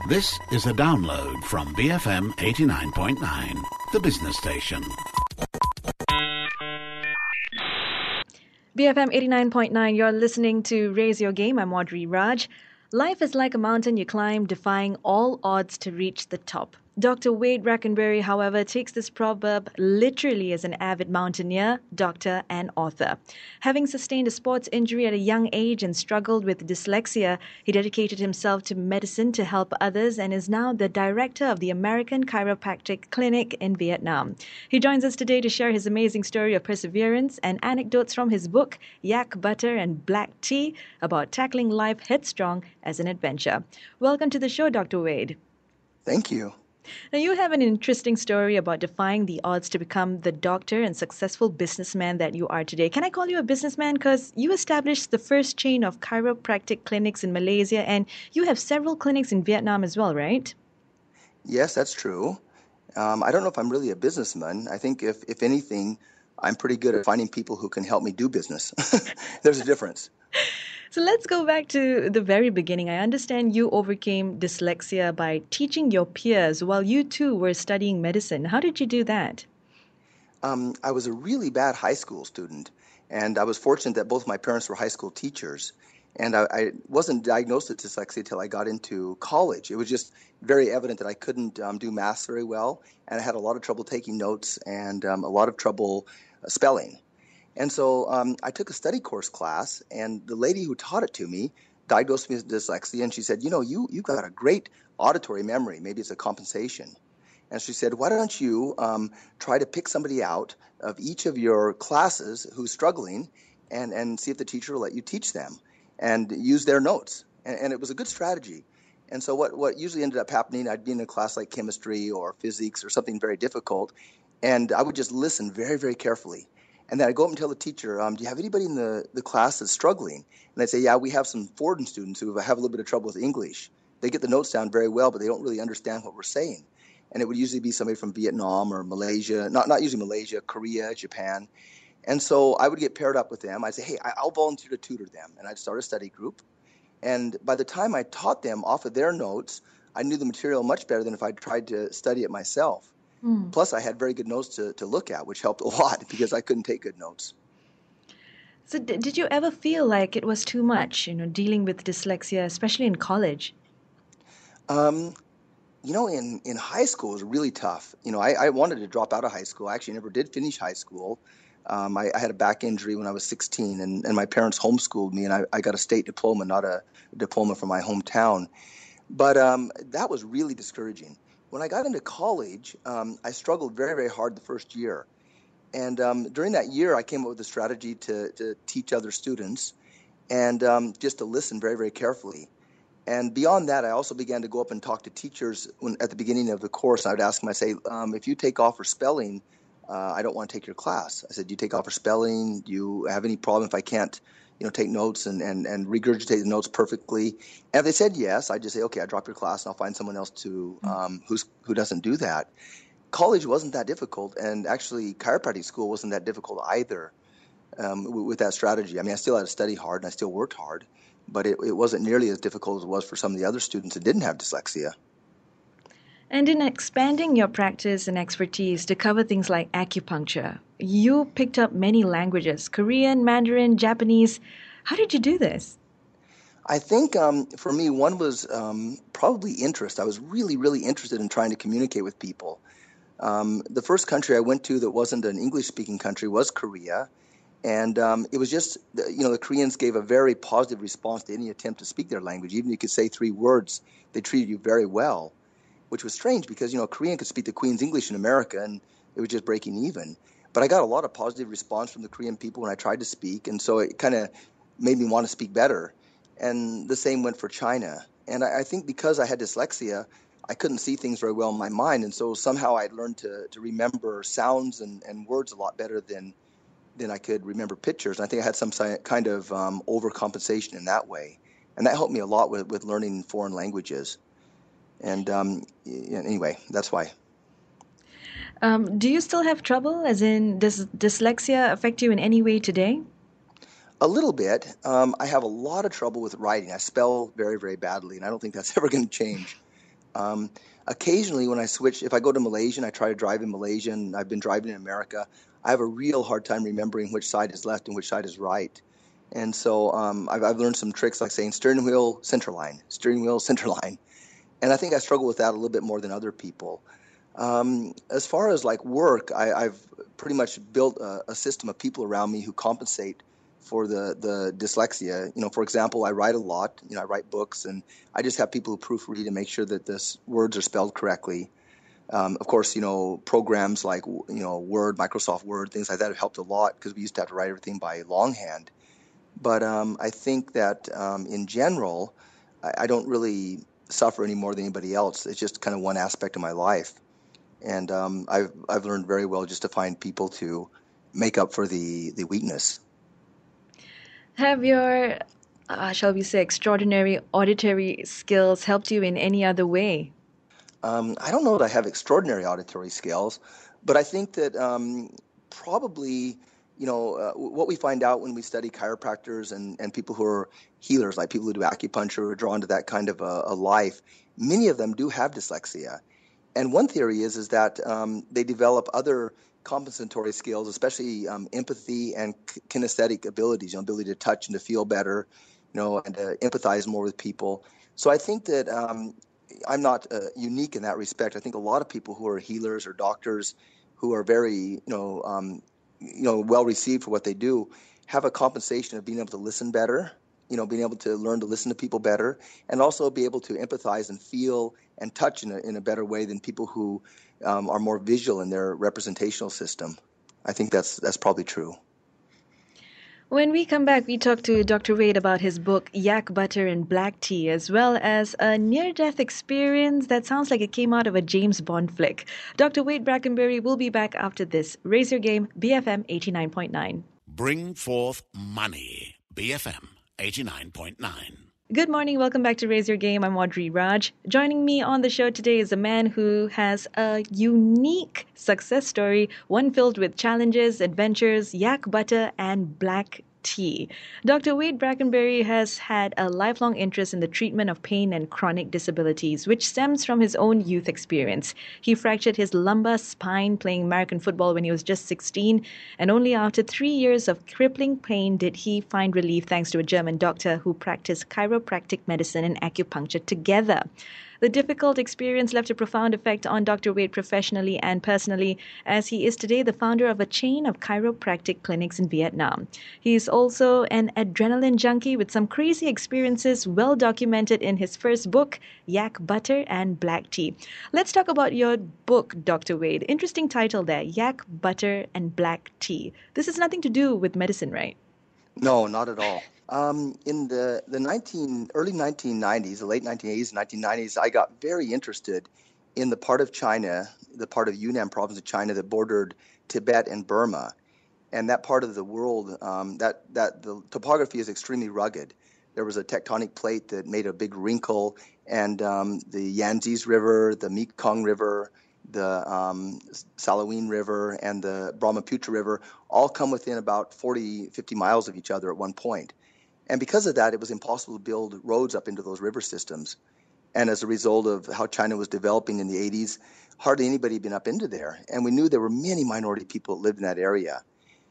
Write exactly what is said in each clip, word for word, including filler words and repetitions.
This is a download from B F M eighty-nine point nine, the business station. B F M eighty-nine point nine, you're listening to Raise Your Game. I'm Audrey Raj. Life is like a mountain you climb, defying all odds to reach the top. Doctor Wade Brackenbury, however, takes this proverb literally as an avid mountaineer, doctor, and author. Having sustained a sports injury at a young age and struggled with dyslexia, he dedicated himself to medicine to help others and is now the director of the American Chiropractic Clinic in Vietnam. He joins us today to share his amazing story of perseverance and anecdotes from his book, Yak Butter and Black Tea, about tackling life headstrong as an adventure. Welcome to the show, Doctor Wade. Thank you. Now, you have an interesting story about defying the odds to become the doctor and successful businessman that you are today. Can I call you a businessman? Because you established the first chain of chiropractic clinics in Malaysia, and you have several clinics in Vietnam as well, right? Yes, that's true. Um, I don't know if I'm really a businessman. I think if, if anything, I'm pretty good at finding people who can help me do business. There's a difference. So let's go back to the very beginning. I understand you overcame dyslexia by teaching your peers while you too were studying medicine. How did you do that? Um, I was a really bad high school student, and I was fortunate that both my parents were high school teachers. And I, I wasn't diagnosed with dyslexia until I got into college. It was just very evident that I couldn't um, do math very well, and I had a lot of trouble taking notes and um, a lot of trouble uh, spelling. And so um, I took a study course class, and the lady who taught it to me diagnosed me with dyslexia, and she said, you know, you, you've got a great auditory memory. Maybe it's a compensation. And she said, why don't you um, try to pick somebody out of each of your classes who's struggling and, and see if the teacher will let you teach them and use their notes. And, and it was a good strategy. And so what, what usually ended up happening, I'd be in a class like chemistry or physics or something very difficult, and I would just listen very, very carefully. And then I'd go up and tell the teacher, um, do you have anybody in the, the class that's struggling? And they'd say, yeah, we have some foreign students who have a little bit of trouble with English. They get the notes down very well, but they don't really understand what we're saying. And it would usually be somebody from Vietnam or Malaysia, not, not usually Malaysia, Korea, Japan. And so I would get paired up with them. I'd say, hey, I'll volunteer to tutor them. And I'd start a study group. And by the time I taught them off of their notes, I knew the material much better than if I tried to study it myself. Mm. Plus, I had very good notes to, to look at, which helped a lot because I couldn't take good notes. So d- did you ever feel like it was too much, you know, dealing with dyslexia, especially in college? Um, you know, in, in high school, it was really tough. You know, I, I wanted to drop out of high school. I actually never did finish high school. Um, I, I had a back injury when I was sixteen, and, and my parents homeschooled me, and I, I got a state diploma, not a diploma from my hometown. But um, that was really discouraging. When I got into college, um, I struggled very, very hard the first year. And um, during that year, I came up with a strategy to, to teach other students and um, just to listen very, very carefully. And beyond that, I also began to go up and talk to teachers when, at the beginning of the course. I would ask them, I say, um, if you take off for spelling, uh, I don't want to take your class. I said, do you take off for spelling? Do you have any problem if I can't you know, take notes and, and, and regurgitate the notes perfectly? And if they said yes, I'd just say, okay, I drop your class and I'll find someone else to um, who's who doesn't do that. College wasn't that difficult, and actually chiropractic school wasn't that difficult either um, with, with that strategy. I mean, I still had to study hard and I still worked hard, but it, it wasn't nearly as difficult as it was for some of the other students that didn't have dyslexia. And in expanding your practice and expertise to cover things like acupuncture, you picked up many languages, Korean, Mandarin, Japanese. How did you do this? I think um, for me, one was um, probably interest. I was really, really interested in trying to communicate with people. Um, the first country I went to that wasn't an English-speaking country was Korea. And um, it was just, you know, the Koreans gave a very positive response to any attempt to speak their language. Even if you could say three words, they treated you very well, which was strange because, you know, a Korean could speak the Queen's English in America and it was just breaking even. But I got a lot of positive response from the Korean people when I tried to speak, and so it kind of made me want to speak better. And the same went for China. And I, I think because I had dyslexia, I couldn't see things very well in my mind, and so somehow I learned to, to remember sounds and, and words a lot better than than I could remember pictures. And I think I had some kind of um, overcompensation in that way. And that helped me a lot with, with learning foreign languages. And um, anyway, that's why. Um, do you still have trouble? As in, does dyslexia affect you in any way today? A little bit. Um, I have a lot of trouble with writing. I spell very, very badly, and I don't think that's ever going to change. Um, occasionally when I switch, if I go to Malaysia and I try to drive in Malaysia and I've been driving in America, I have a real hard time remembering which side is left and which side is right. And so um, I've, I've learned some tricks like saying steering wheel, center line, steering wheel, center line. And I think I struggle with that a little bit more than other people. Um, as far as like work, I, I've pretty much built a, a system of people around me who compensate for the, the dyslexia. You know, for example, I write a lot, you know, I write books, and I just have people who proofread and make sure that the words are spelled correctly. Um, of course, you know, programs like, you know, Word, Microsoft Word, things like that have helped a lot because we used to have to write everything by longhand. But um, I think that um, in general, I, I don't really suffer any more than anybody else. It's just kind of one aspect of my life. And um, I've I've learned very well just to find people to make up for the, the weakness. Have your, uh, shall we say, extraordinary auditory skills helped you in any other way? Um, I don't know that I have extraordinary auditory skills, but I think that um, probably, you know, uh, what we find out when we study chiropractors and, and people who are healers, like people who do acupuncture or are drawn to that kind of a, a life, many of them do have dyslexia. And one theory is is that um, they develop other compensatory skills, especially um, empathy and k- kinesthetic abilities, you know, ability to touch and to feel better, you know, and to empathize more with people. So I think that um, I'm not uh, unique in that respect. I think a lot of people who are healers or doctors who are very, you know, um, you know, well received for what they do have a compensation of being able to listen better, you know, being able to learn to listen to people better, and also be able to empathize and feel and touch in a, in a better way than people who um, are more visual in their representational system. I think that's that's probably true. When we come back, we talk to Doctor Wade about his book, Yak Butter and Black Tea, as well as a near-death experience that sounds like it came out of a James Bond flick. Doctor Wade Brackenbury will be back after this. Raise your game, B F M eighty-nine point nine. Bring forth money. B F M eighty-nine point nine. Good morning. Welcome back to Raise Your Game. I'm Audrey Raj. Joining me on the show today is a man who has a unique success story, one filled with challenges, adventures, yak butter, and black tea. Doctor Wade Brackenbury has had a lifelong interest in the treatment of pain and chronic disabilities, which stems from his own youth experience. He fractured his lumbar spine playing American football when he was just sixteen, and only after three years of crippling pain did he find relief thanks to a German doctor who practiced chiropractic medicine and acupuncture together. The difficult experience left a profound effect on Doctor Wade professionally and personally, as he is today the founder of a chain of chiropractic clinics in Vietnam. He is also an adrenaline junkie with some crazy experiences well documented in his first book, Yak Butter and Black Tea. Let's talk about your book, Doctor Wade. Interesting title there, Yak Butter and Black Tea. This has nothing to do with medicine, right? No, not at all. Um, in the, the nineteen, early nineteen nineties, the late nineteen eighties, nineteen nineties, I got very interested in the part of China, the part of Yunnan province of China that bordered Tibet and Burma. And that part of the world, um, that, that the topography is extremely rugged. There was a tectonic plate that made a big wrinkle, and um, the Yangtze River, the Mekong River, the um, Salween River, and the Brahmaputra River all come within about forty, fifty miles of each other at one point. And because of that, it was impossible to build roads up into those river systems. And as a result of how China was developing in the eighties, hardly anybody had been up into there. And we knew there were many minority people that lived in that area.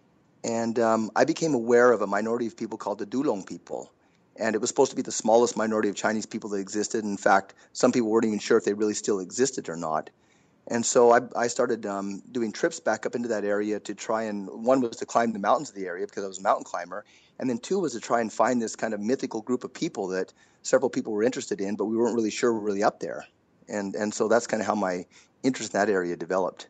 And um, I became aware of a minority of people called the Dulong people. And it was supposed to be the smallest minority of Chinese people that existed. In fact, some people weren't even sure if they really still existed or not. And so I, I started um, doing trips back up into that area to try and, one was to climb the mountains of the area because I was a mountain climber, and then two was to try and find this kind of mythical group of people that several people were interested in, but we weren't really sure were really up there. And and so that's kind of how my interest in that area developed.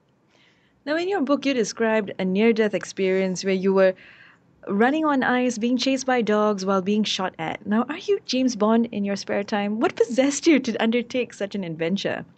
Now, in your book, you described a near-death experience where you were running on ice, being chased by dogs while being shot at. Now, are you James Bond in your spare time? What possessed you to undertake such an adventure?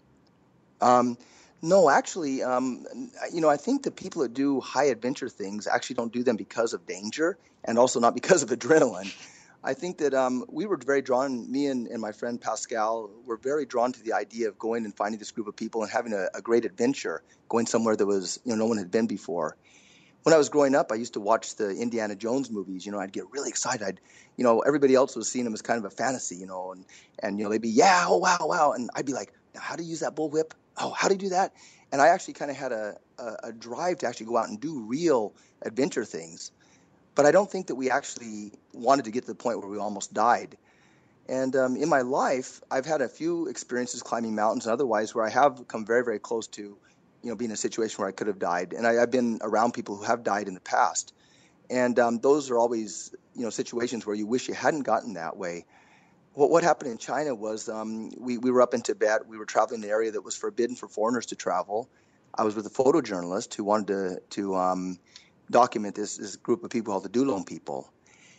Um, no, actually, um, you know, I think the people that do high adventure things actually don't do them because of danger and also not because of adrenaline. I think that um, we were very drawn, me and, and my friend Pascal were very drawn to the idea of going and finding this group of people and having a, a great adventure, going somewhere that was, you know, no one had been before. when I was growing up, I used to watch the Indiana Jones movies. You know, I'd get really excited. I'd, you know, everybody else was seeing them as kind of a fantasy, you know, and, and, you know, they'd be, yeah, oh, wow, wow. And I'd be like, now, how do you use that bullwhip? Oh, how do you do that? And I actually kind of had a, a, a drive to actually go out and do real adventure things. But I don't think that we actually wanted to get to the point where we almost died. And um, in my life, I've had a few experiences climbing mountains and otherwise where I have come very, very close to, you know, being in a situation where I could have died. And I, I've been around people who have died in the past. And um, those are always, you know, situations where you wish you hadn't gotten that way. What what happened in China was um, we, we were up in Tibet. We were traveling in an area that was forbidden for foreigners to travel. I was with a photojournalist who wanted to, to um, document this, this group of people called the Dulong people.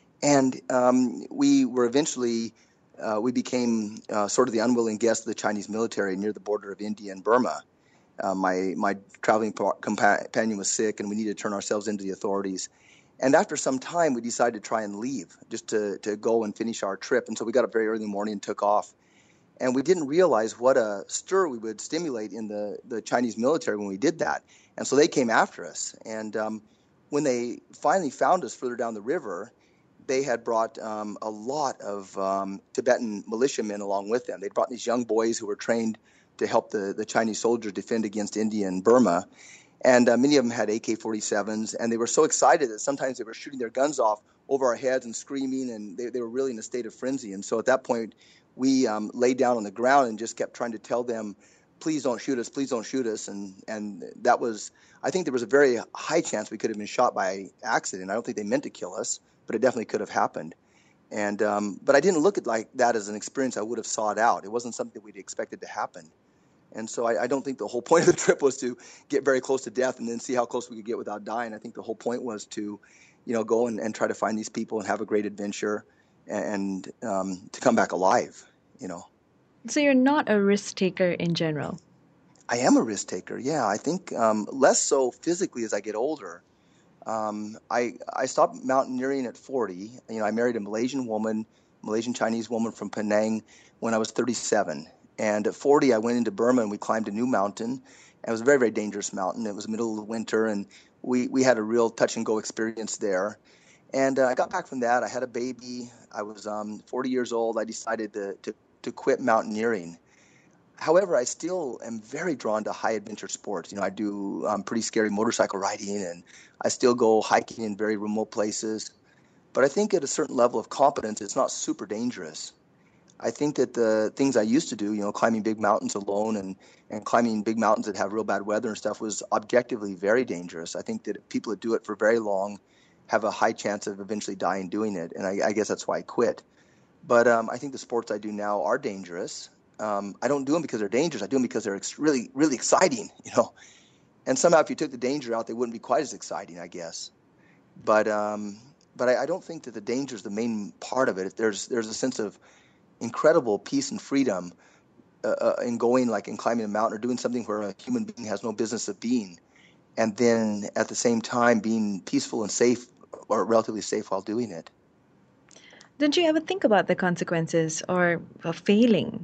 And um, we were eventually... Uh, we became uh, sort of the unwilling guest of the Chinese military near the border of India and Burma. Uh, my my traveling companion was sick, and we needed to turn ourselves into the authorities. And after some time, we decided to try and leave, just to, to go and finish our trip. And so we got up very early in the morning and took off. And we didn't realize what a stir we would stimulate in the, the Chinese military when we did that. And so they came after us. And um, when they finally found us further down the river, they had brought um, a lot of um, Tibetan militiamen along with them. They brought these young boys who were trained to help the, the Chinese soldiers defend against India and Burma. And uh, many of them had A K forty-sevens, and they were so excited that sometimes they were shooting their guns off over our heads and screaming, and they, they were really in a state of frenzy. And so at that point, we um, laid down on the ground and just kept trying to tell them, please don't shoot us, please don't shoot us. And, and that was, I think there was a very high chance we could have been shot by accident. I don't think they meant to kill us, but it definitely could have happened. And um, but I didn't look at like that as an experience I would have sought out. It wasn't something we'd expected to happen. And so I, I don't think the whole point of the trip was to get very close to death and then see how close we could get without dying. I think the whole point was to, you know, go and, and try to find these people and have a great adventure and um, to come back alive, you know. So you're not a risk taker in general? I am a risk taker, yeah. I think um, less so physically as I get older. Um, I I stopped mountaineering at forty. You know, I married a Malaysian woman, Malaysian Chinese woman from Penang when I was thirty-seven. And at forty, I went into Burma and we climbed a new mountain. And it was a very, very dangerous mountain. It was the middle of the winter, and we, we had a real touch and go experience there. And uh, I got back from that. I had a baby. I was um, forty years old. I decided to, to, to quit mountaineering. However, I still am very drawn to high adventure sports. You know, I do um, pretty scary motorcycle riding, and I still go hiking in very remote places. But I think at a certain level of competence, it's not super dangerous. I think that the things I used to do, you know, climbing big mountains alone and, and climbing big mountains that have real bad weather and stuff was objectively very dangerous. I think that people that do it for very long have a high chance of eventually dying doing it, and I, I guess that's why I quit. But um, I think the sports I do now are dangerous. Um, I don't do them because they're dangerous. I do them because they're ex- really, really exciting, you know. And somehow if you took the danger out, they wouldn't be quite as exciting, I guess. But um, but I, I don't think that the danger is the main part of it. There's there's a sense of incredible peace and freedom uh, uh, in going, like in climbing a mountain or doing something where a human being has no business of being, and then at the same time being peaceful and safe, or relatively safe while doing it. Didn't you ever think about the consequences or of failing?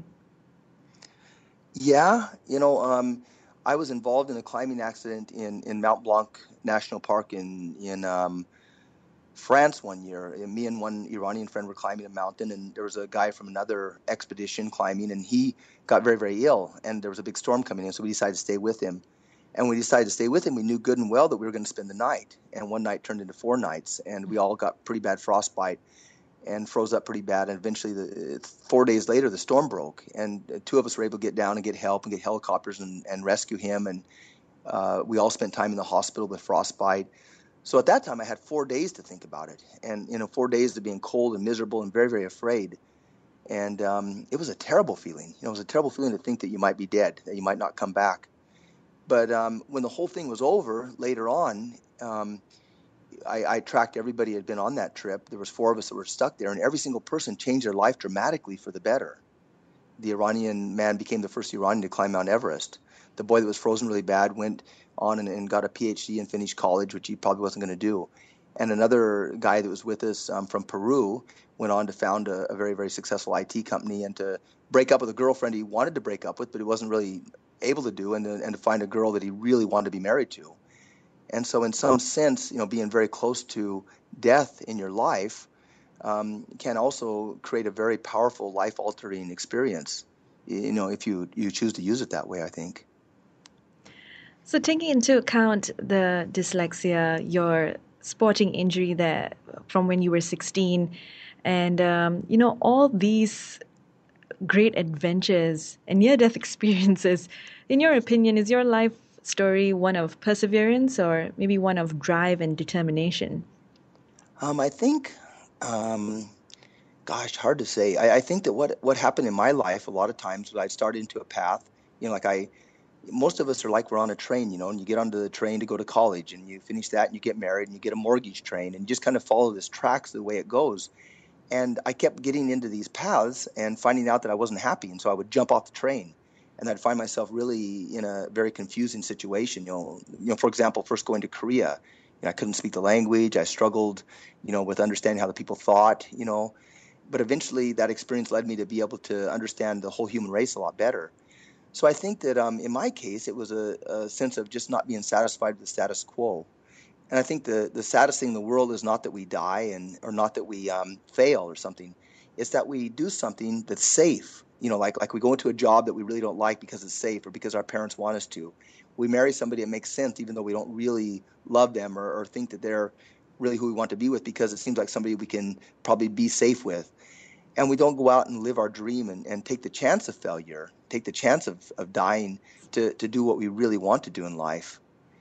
Yeah, you know, um, I was involved in a climbing accident in, in Mount Blanc National Park in in um, France one year. Me and one Iranian friend were climbing a mountain, and there was a guy from another expedition climbing, and he got very, very ill, and there was a big storm coming in, so we decided to stay with him. And when we decided to stay with him, we knew good and well that we were going to spend the night, and one night turned into four nights, and we all got pretty bad frostbite and froze up pretty bad, and eventually, the, four days later, the storm broke, and two of us were able to get down and get help and get helicopters and, and rescue him, and uh, we all spent time in the hospital with frostbite. So at that time, I had four days to think about it, and you know, four days of being cold and miserable and very, very afraid. And um, it was a terrible feeling. You know, it was a terrible feeling to think that you might be dead, that you might not come back. But um, when the whole thing was over, later on, um, I, I tracked everybody who had been on that trip. There was four of us that were stuck there, and every single person changed their life dramatically for the better. The Iranian man became the first Iranian to climb Mount Everest. The boy that was frozen really bad went on and, and got a P H D and finished college, which he probably wasn't going to do. And another guy that was with us um, from Peru went on to found a, a very, very successful I T company and to break up with a girlfriend he wanted to break up with, but he wasn't really able to do, and to, and to find a girl that he really wanted to be married to. And so in some sense, you know, being very close to death in your life um, can also create a very powerful life-altering experience, you know, if you, you choose to use it that way, I think. So taking into account the dyslexia, your sporting injury there from when you were sixteen, and, um, you know, all these great adventures and near-death experiences, in your opinion, is your life story one of perseverance or maybe one of drive and determination? Um, I think, um, gosh, hard to say. I, I think that what, what happened in my life a lot of times was I started into a path, you know, like I, most of us are like we're on a train, you know, and you get onto the train to go to college and you finish that and you get married and you get a mortgage train and you just kind of follow this tracks the way it goes. And I kept getting into these paths and finding out that I wasn't happy. And so I would jump off the train and I'd find myself really in a very confusing situation. You know, you know, for example, first going to Korea, you know, I couldn't speak the language. I struggled, you know, with understanding how the people thought, you know, but eventually that experience led me to be able to understand the whole human race a lot better. So I think that um, in my case, it was a, a sense of just not being satisfied with the status quo. And I think the, the saddest thing in the world is not that we die and or not that we um, fail or something. It's that we do something that's safe. You know, like like we go into a job that we really don't like because it's safe or because our parents want us to. We marry somebody that makes sense even though we don't really love them or, or think that they're really who we want to be with because it seems like somebody we can probably be safe with. And we don't go out and live our dream and, and take the chance of failure, take the chance of, of dying to, to do what we really want to do in life.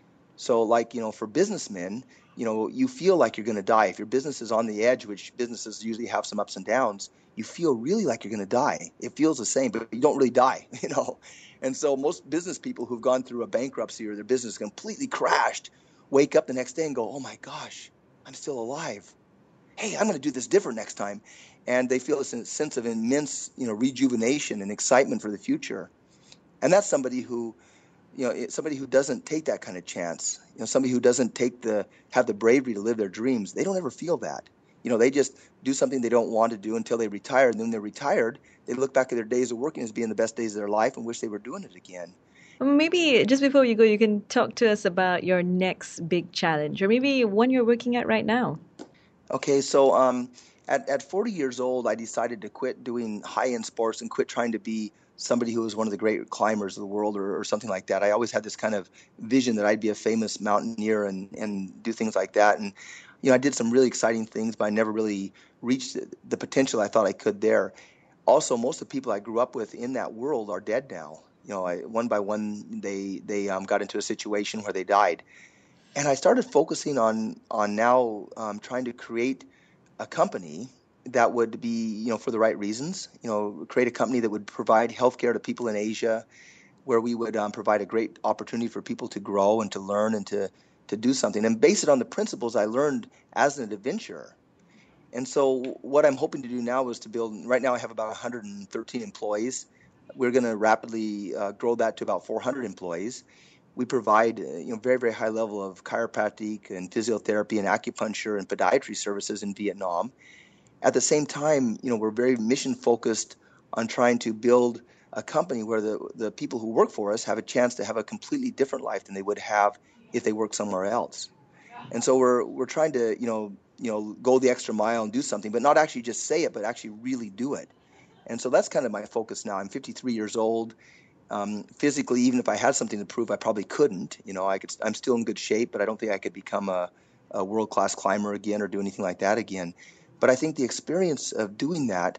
So like, you know, for businessmen, you know, you feel like you're going to die. If your business is on the edge, which businesses usually have some ups and downs, you feel really like you're going to die. It feels the same, but you don't really die, you know. And so most business people who've gone through a bankruptcy or their business completely crashed wake up the next day and go, oh my gosh, I'm still alive. Hey, I'm going to do this different next time. And they feel a sense of immense, you know, rejuvenation and excitement for the future. And that's somebody who, you know, somebody who doesn't take that kind of chance, you know, somebody who doesn't take the, have the bravery to live their dreams, they don't ever feel that. You know, they just do something they don't want to do until they retire. And then when they're retired, they look back at their days of working as being the best days of their life and wish they were doing it again. Maybe just before you go, you can talk to us about your next big challenge or maybe one you're working at right now. Okay, so um, at, at forty years old, I decided to quit doing high-end sports and quit trying to be somebody who was one of the great climbers of the world or, or something like that. I always had this kind of vision that I'd be a famous mountaineer and, and do things like that. And, you know, I did some really exciting things, but I never really reached the potential I thought I could there. Also, most of the people I grew up with in that world are dead now. You know, I, one by one, they, they um, got into a situation where they died. And I started focusing on, on now um, trying to create a company that would be, you know, for the right reasons, you know, create a company that would provide healthcare to people in Asia, where we would um, provide a great opportunity for people to grow and to learn and to, to do something and base it on the principles I learned as an adventurer. And so what I'm hoping to do now is to build, right now I have about one hundred thirteen employees. We're going to rapidly uh, grow that to about four hundred employees. We provide, uh, you know, very, very high level of chiropractic and physiotherapy and acupuncture and podiatry services in Vietnam. At the same time, you know, we're very mission focused on trying to build a company where the, the people who work for us have a chance to have a completely different life than they would have if they worked somewhere else. And so we're we're trying to, you know, you know, go the extra mile and do something, but not actually just say it, but actually really do it. And so that's kind of my focus now. I'm fifty-three years old. Um, physically, even if I had something to prove, I probably couldn't. You know, I could. I'm still in good shape, but I don't think I could become a, a world-class climber again or do anything like that again. But I think the experience of doing that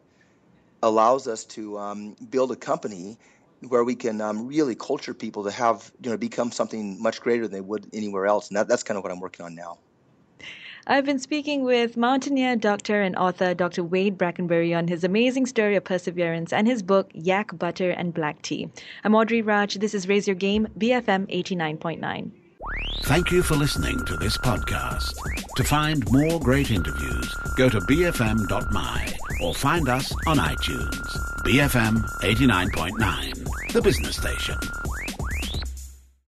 allows us to um, build a company where we can um, really culture people to have, you know, become something much greater than they would anywhere else. And that, that's kind of what I'm working on now. I've been speaking with mountaineer, doctor, and author Doctor Wade Brackenbury on his amazing story of perseverance and his book, Yak, Butter, and Black Tea. I'm Audrey Raj. This is Raise Your Game, B F M eighty-nine point nine. Thank you for listening to this podcast. To find more great interviews, go to b f m dot m y or find us on iTunes. B F M eighty-nine point nine, the business station.